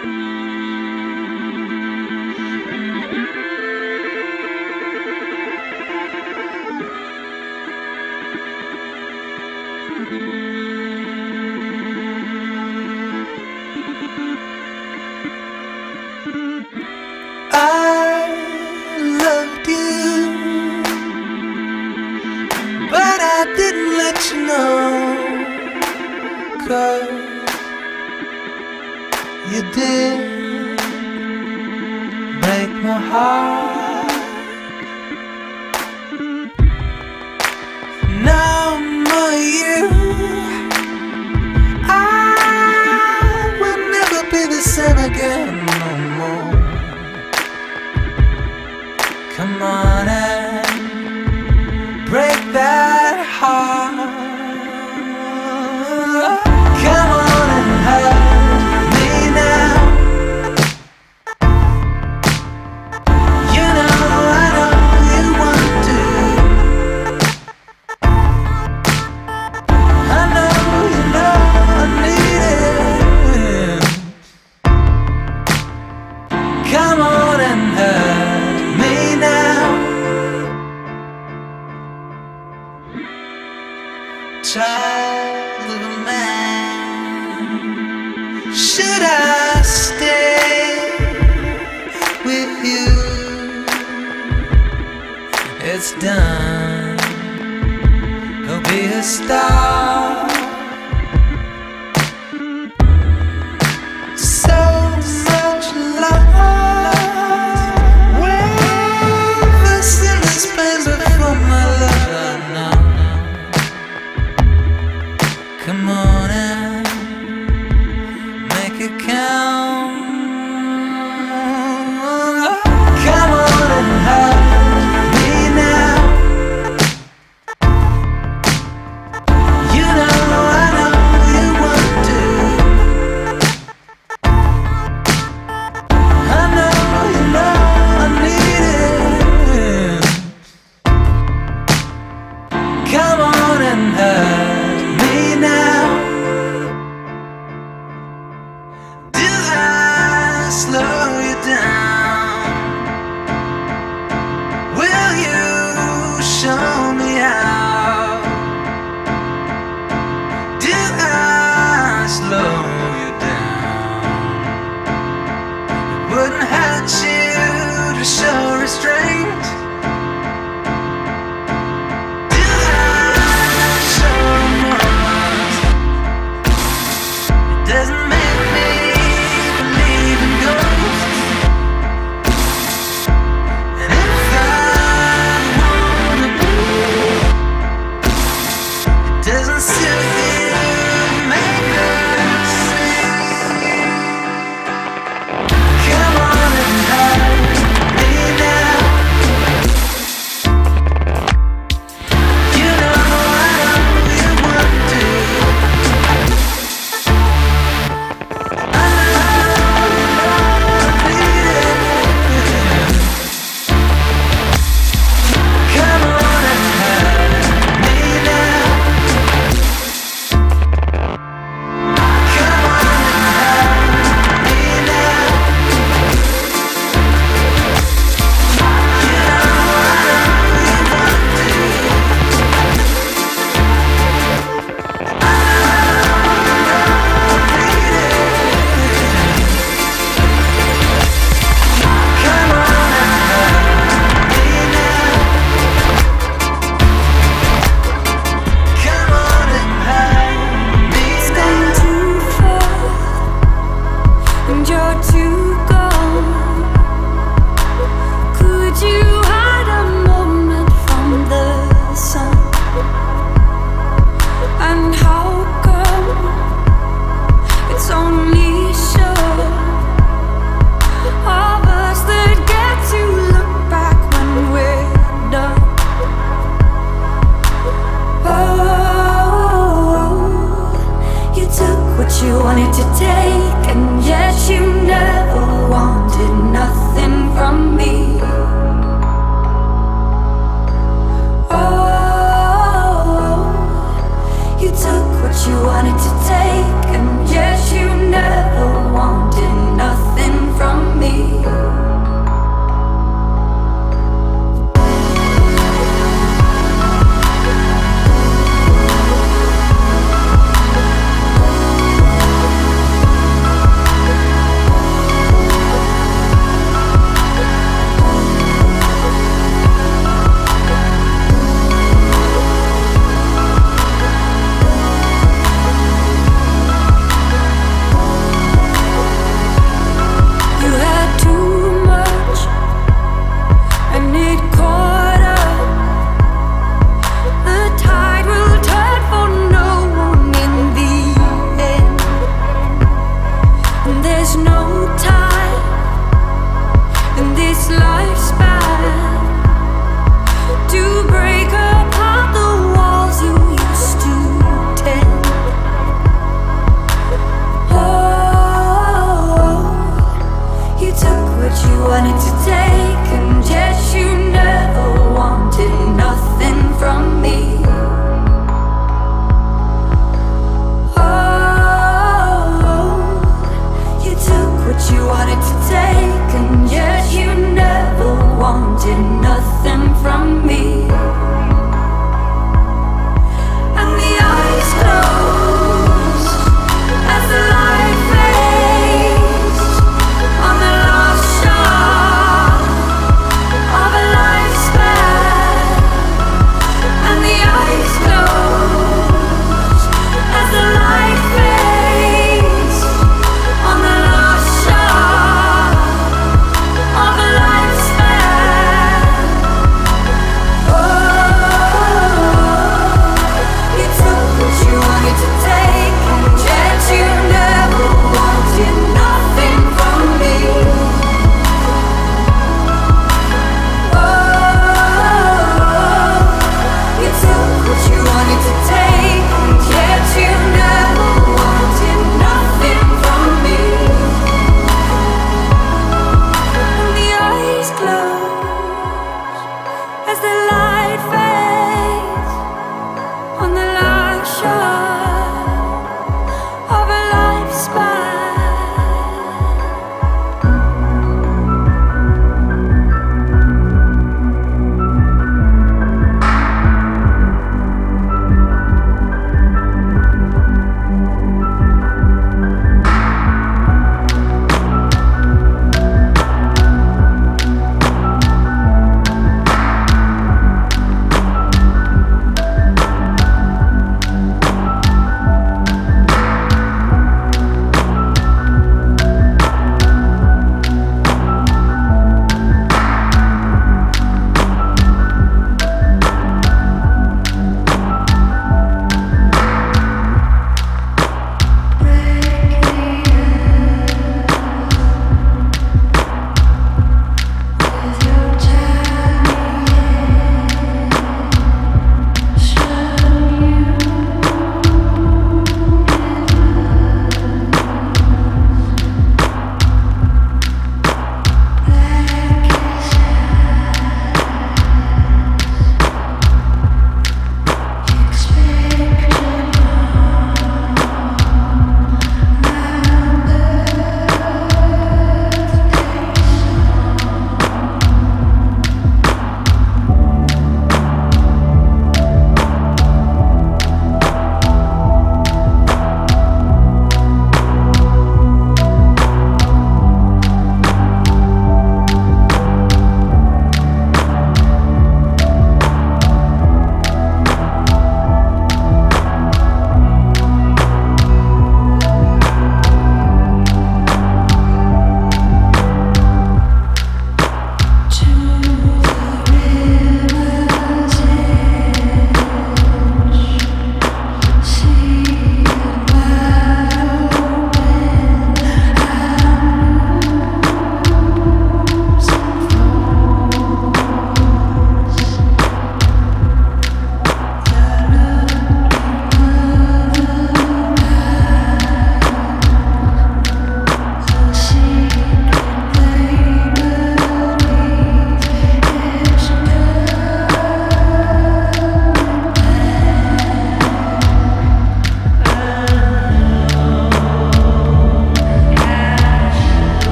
you wanted to take, and yet you never wanted nothing.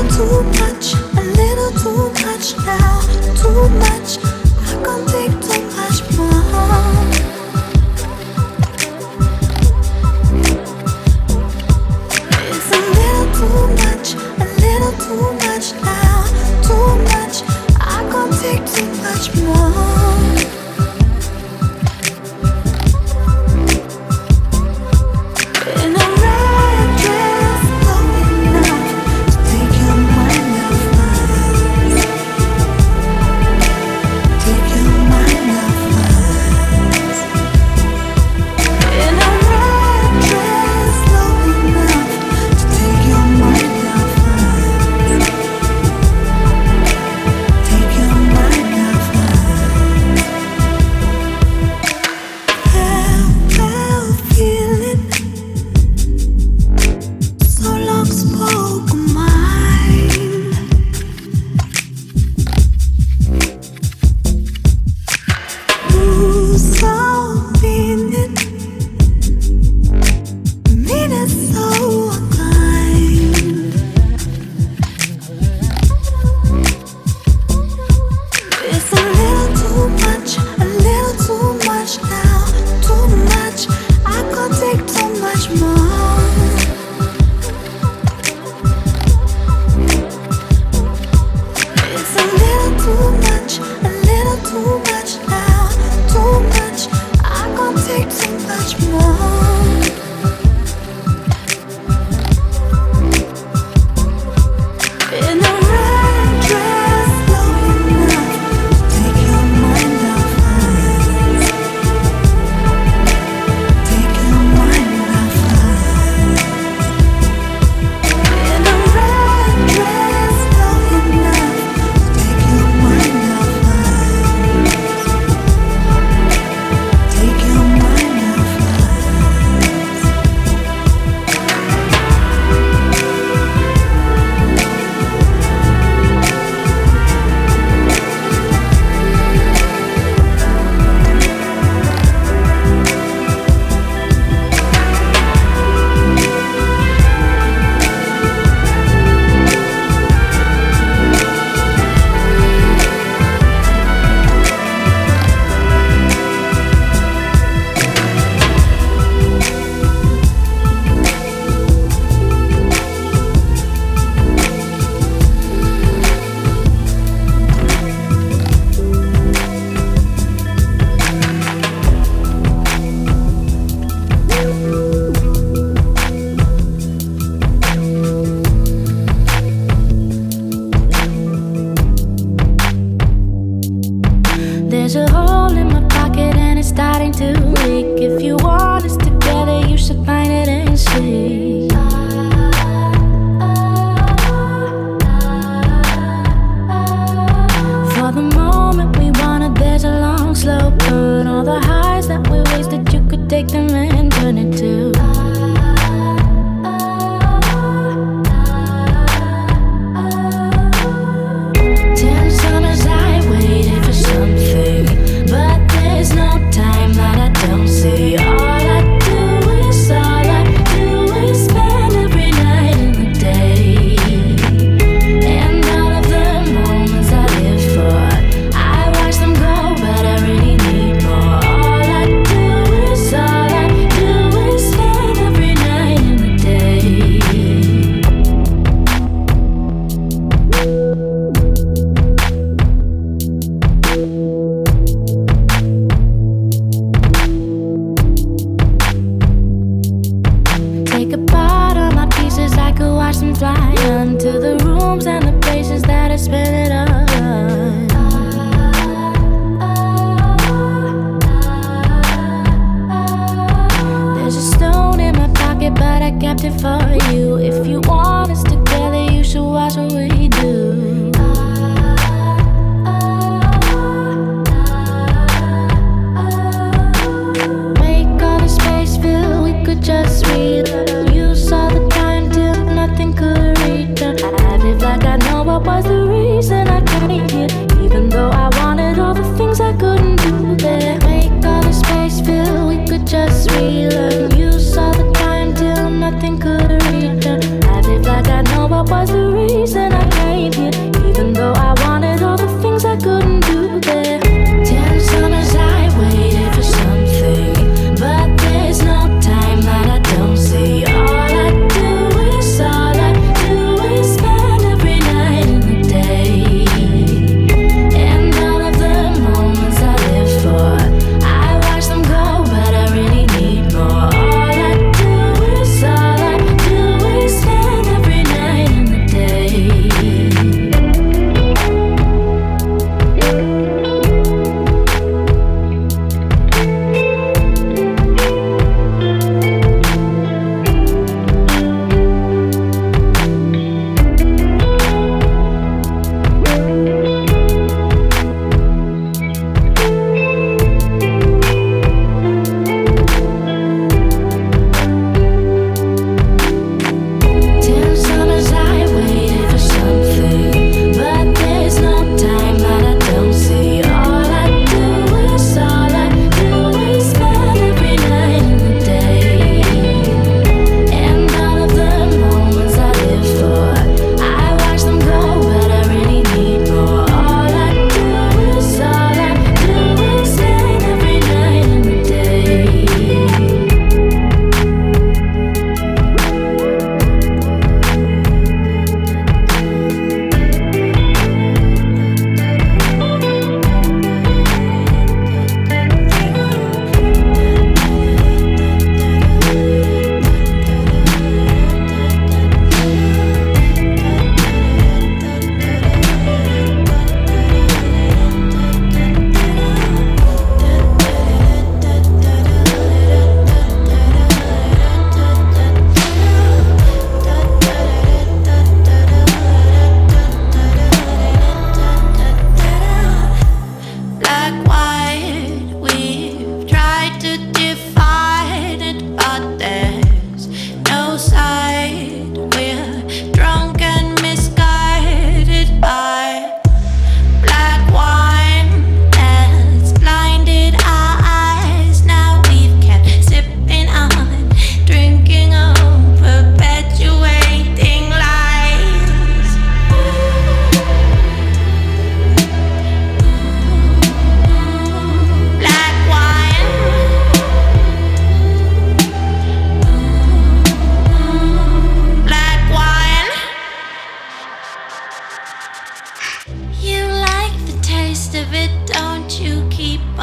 Too much, a little too much now. Too much, I can't take too much more. It's a little too much now. Too much, I can't take too much more. In a red dress, long enough to take your mind off mine. Take your mind off mine. In a red dress, long enough to take your mind off mine. Take your mind off mine. Well, feeling so long spoken mind. Ooh, so meaning so unkind. It's a little too much now. Too much, I can't take too much more. It's a little too much now. Too much, I can't take too much more. In a red dress, long enough to take your mind off mine. Take your mind off mine. In a red dress, long enough to take your mind off mine. Take your mind off mine. There's a hole in my pocket and it's starting to leak. If you want us together, you should find it and see. For the moment we wanted, there's a long, slow burn. All the highs that we wasted, you could take them and turn it to. Ten summers I waited for something, but there's no time that I don't see. All I do is spend every night in the day. And all of the moments I live for, I watch them go, but I really need more. All I do is spend every night in the day. Take apart all my pieces, I could watch them fly onto the rooms and the places that I spent it on. There's a stone in my pocket, but I kept it for you. If you want us together, you should watch what we do. Make all the space fill, we could just read. Use all the time till nothing could reach. I live like I know what was the reason I came here, even though I wanted all the things I couldn't do there. Make all the space fill, we could just relearn. Use all the time till nothing could reach. I live like I know what was the reason I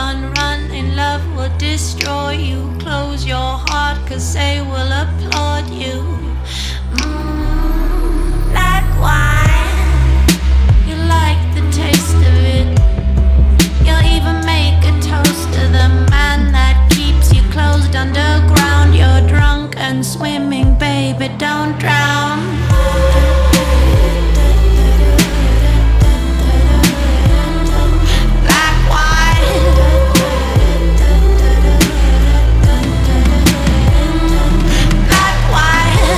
on run and love will destroy you. Close your heart, 'cause they will applaud you. Black wine, you like the taste of it. You'll even make a toast to the man that keeps you closed underground. You're drunk and swimming, baby, don't drown. Black wine,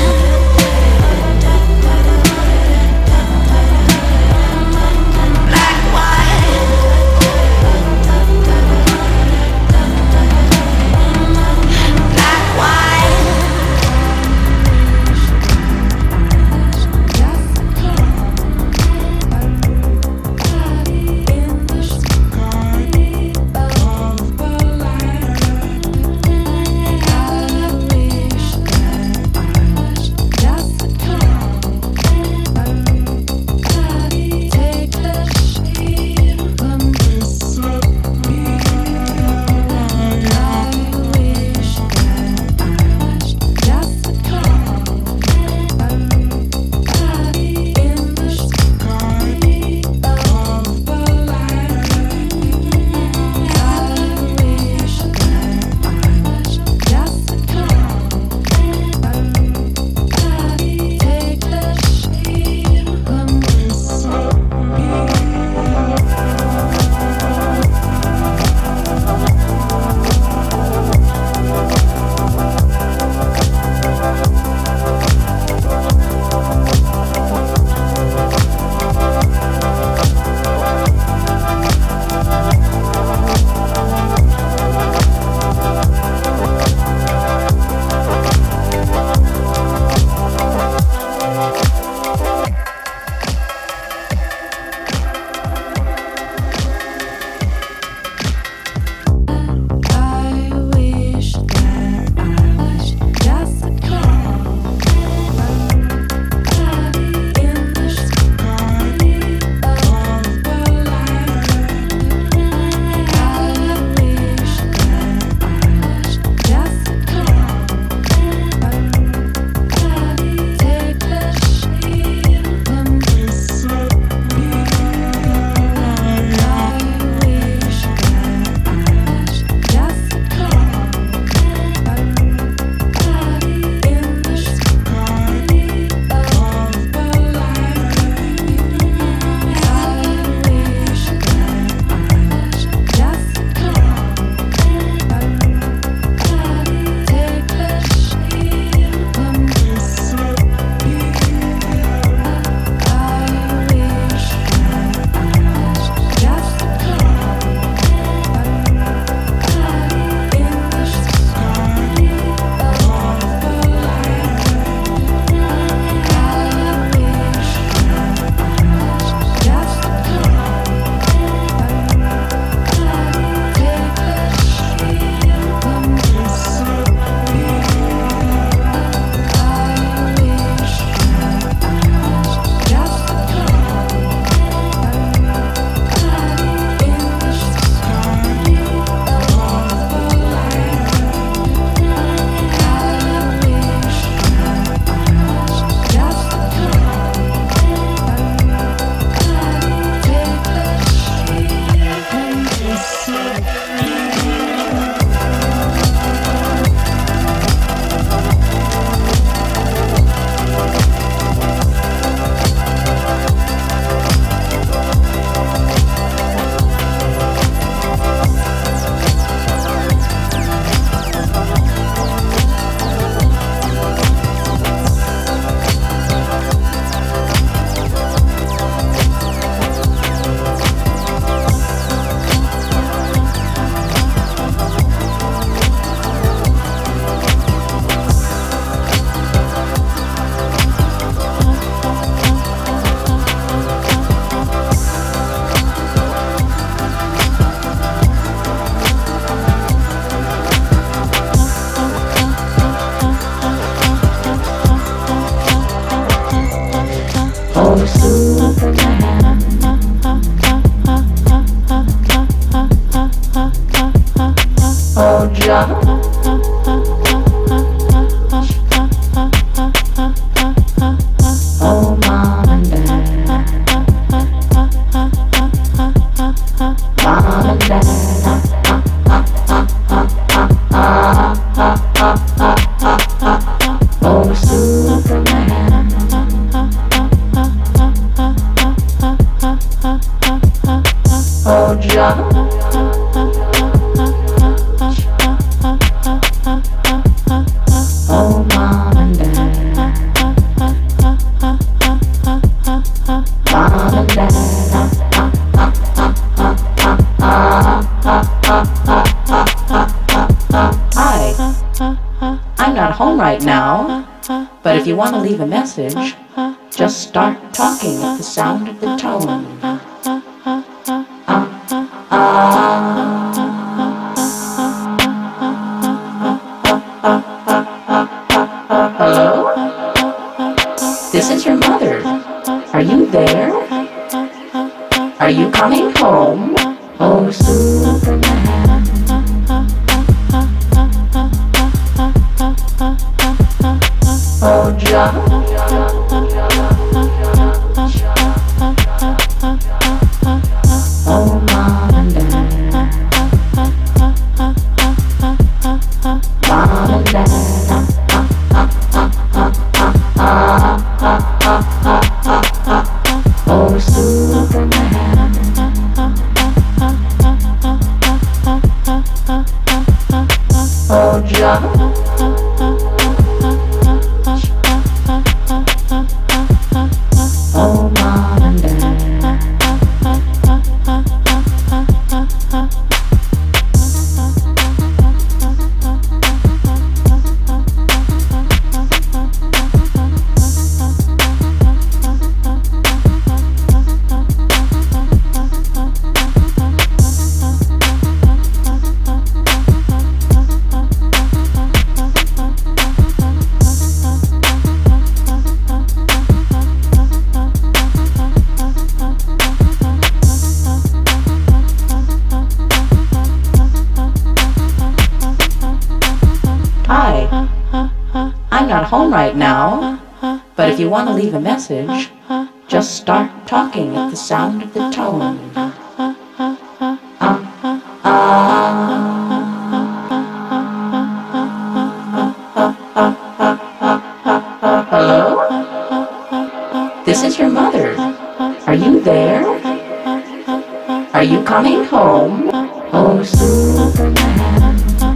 if you want to leave a message, just start talking at the sound of the tone. Hello? This is your mother. Are you there? Are you coming home? Oh, Superman. Oh, John. Oh, Mom and Dad. Mom and Dad. Oh, Superman. Oh, John. Oh, Mom and Dad. Hi, I'm not home right now, but if you want to leave a message, just start talking at the sound of the tone. Hello? This is your mother. Are you there? Are you coming home? Oh, Superman.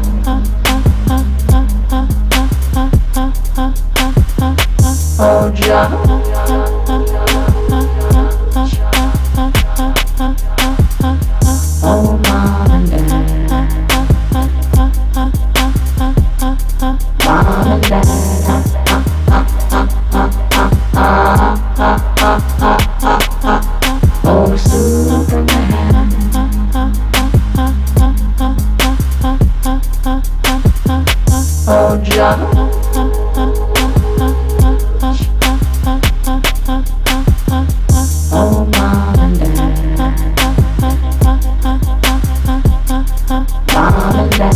Oh, John. Oh, Mom and Dad. Mom and Dad. Oh, Superman. Oh, John. Oh, Mom and Dad. Mom and Dad.